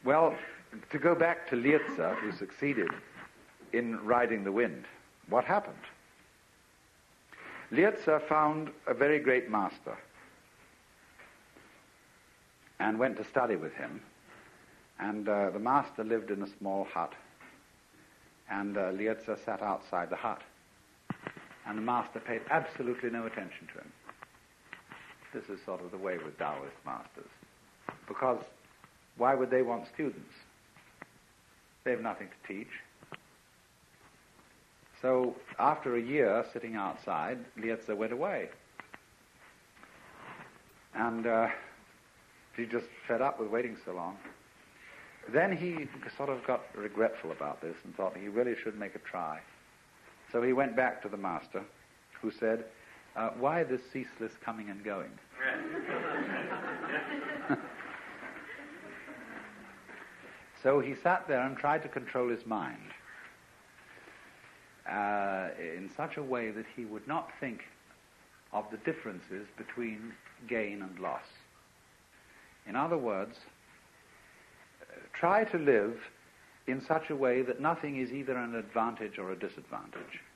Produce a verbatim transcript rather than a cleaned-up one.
Well, to go back to Lietze, who succeeded in riding the wind, what happened? Lietze found a very great master and went to study with him. And uh, the master lived in a small hut. And uh, Lietze sat outside the hut. And the master paid absolutely no attention to him. This is sort of the way with Taoist masters. Because why would they want students? They have nothing to teach. So after a year sitting outside, Lietze went away. And uh, he just fed up with waiting so long. Then he sort of got regretful about this and thought he really should make a try. So he went back to the master, who said, uh, why this ceaseless coming and going? So he sat there and tried to control his mind uh, in such a way that he would not think of the differences between gain and loss. In other words, try to live in such a way that nothing is either an advantage or a disadvantage.